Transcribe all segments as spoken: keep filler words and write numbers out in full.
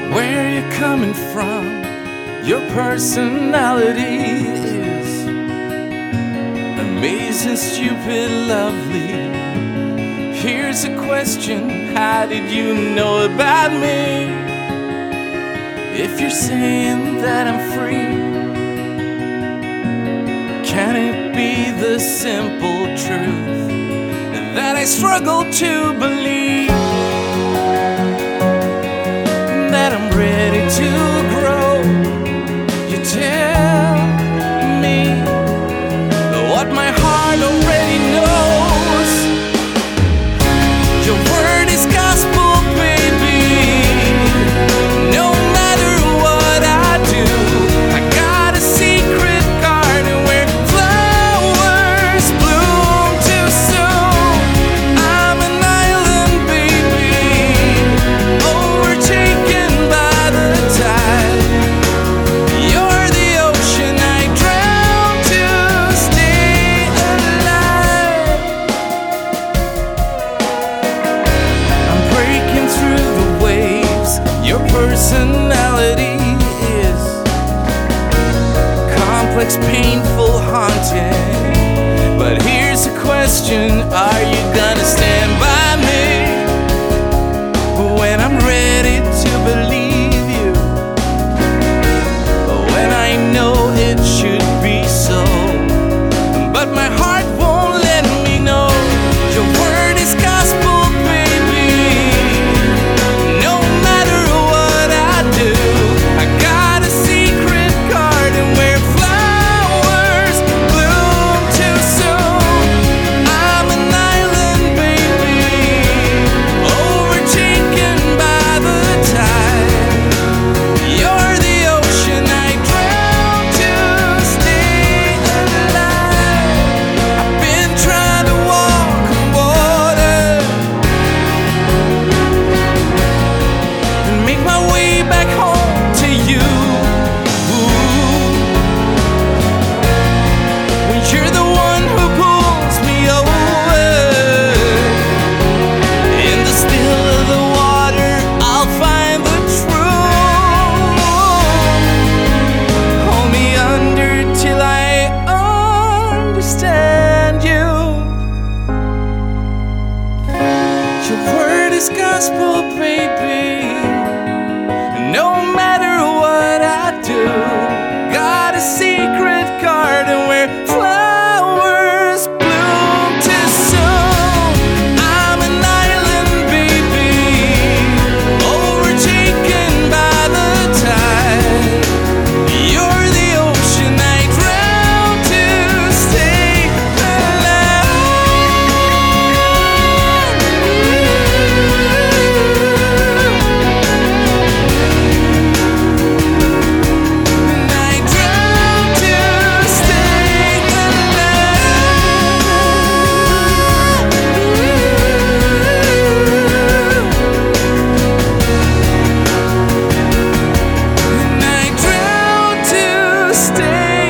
where you're coming from. Your personality is amazing, stupid, lovely. Here's a question: how did you know about me? If you're saying that I'm free, can it be the simple truth that I struggle to believe? That I'm ready to grow. You tell me what my heart already knows. Your word is gospel, baby. No matter what I do, I got a secret garden where flowers bloom too soon. I'm an island, baby, overtaken by the tide. You're the ocean I drown to stay alive. I'm breaking through the waves. Your personality is complex, painful, haunting. But here's a question: are you gonna stand by me when I'm ready to believe you? When I know it should be so, but my heart won't let me know. Your word is gospel, baby. No matter what I do, I got a secret garden where flowers bloom too soon. I'm an island, baby, overtaken by the tide. You're the ocean I drown to stay alive. I've been trying to walk on water and make my way back home to you. When you're the one who pulls me over, in the still of the water, I'll find the truth. Hold me under till I understand you. Your word is gospel, baby. No matter what I do, got a secret garden where flowers bloom too soon. I'm an island, baby, overtaken by the tide. You're the ocean I drown to stay alive. I drown to stay alive. And I drown to stay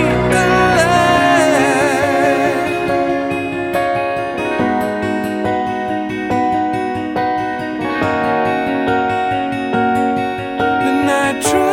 alive. And I drown